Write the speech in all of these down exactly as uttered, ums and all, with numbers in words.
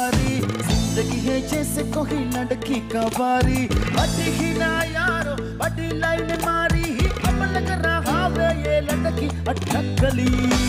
बारी, जिंदगी है जैसे कोई लड़की का बारी। बड़ी ही ना यारो बड़ी लाइन मारी ही, अब लग रहा है ये लड़की अटकली।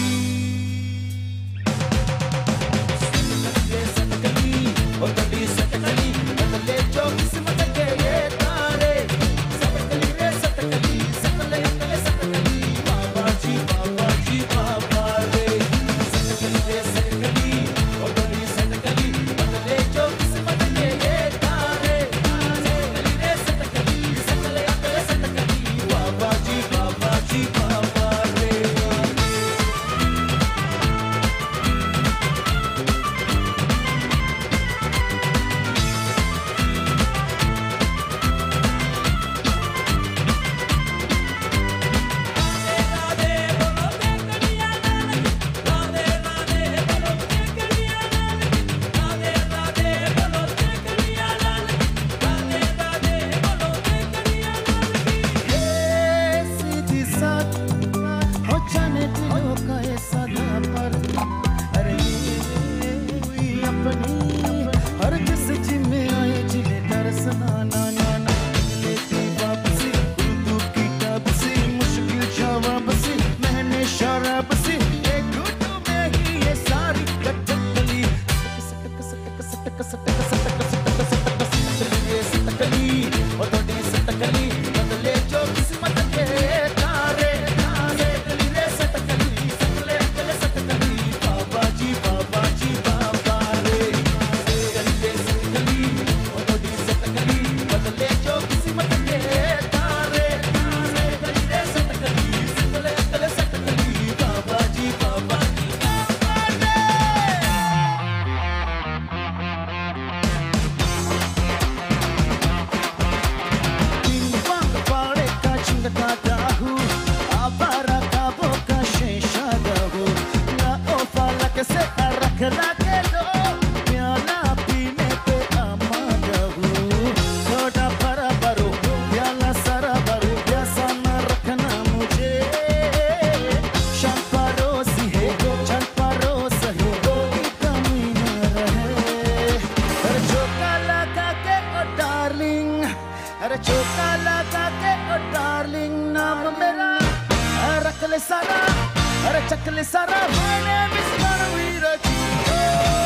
अरे चौका लगा के ओ डार्लिंग नाम मेरा रख ले सारा, अरे चक ले सारा। My name is Manavira Chico।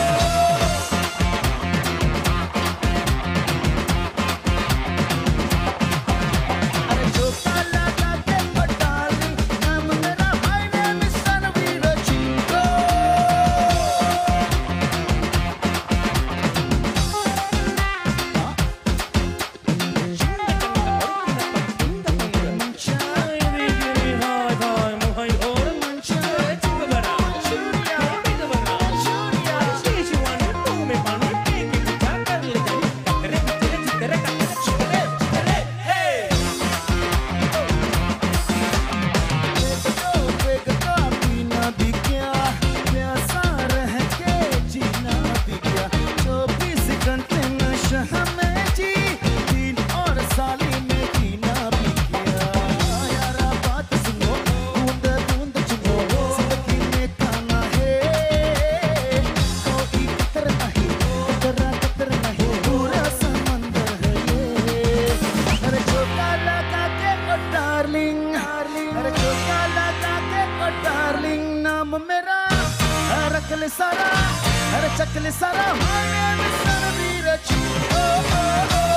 मेरा रख ले सारा, अरे चक ले सारा। My name is Manavira Chico।